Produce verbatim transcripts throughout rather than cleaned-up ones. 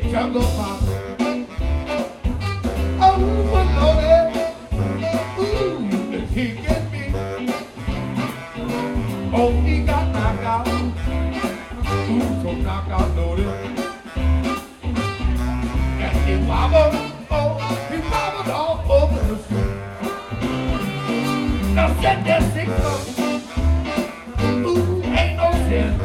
jungle pop. Oh, but Lordy, ooh, did he get me? Oh, he got knocked out. Ooh, so knocked out, Lordy. And he wobbled, oh, he wobbled all over the street. Now sit there six months. Ooh, ain't no sin.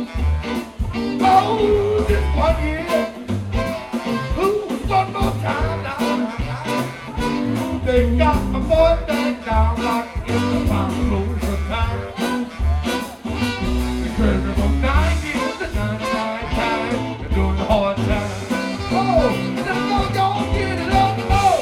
Oh, this one year. Ooh, one more time now. They got a boy back down like in the pound close of time. The criminal ninety, the ninety-nine time, they're doing the hard time. Oh, let's go, y'all get it up, oh.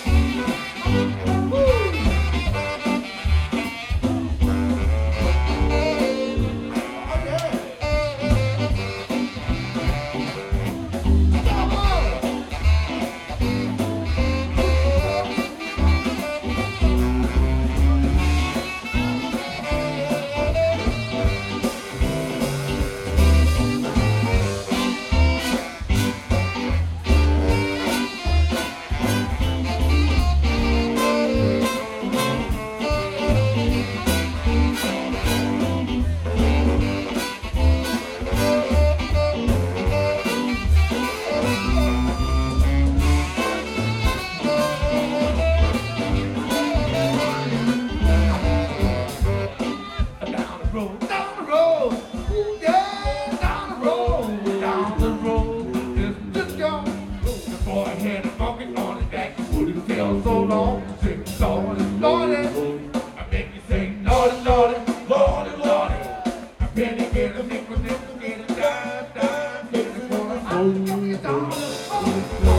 Down the road, ooh, yeah, down the road, down the road, it's just gone. The boy had a funky on his back, wouldn't feel so long. Sing, Lordy, Lordy, I make you sing, Lordy, Lordy, Lordy, Lordy. I penny get a nickel, nickel, get a dime, dime, get a quarter, oh, you dollar, oh.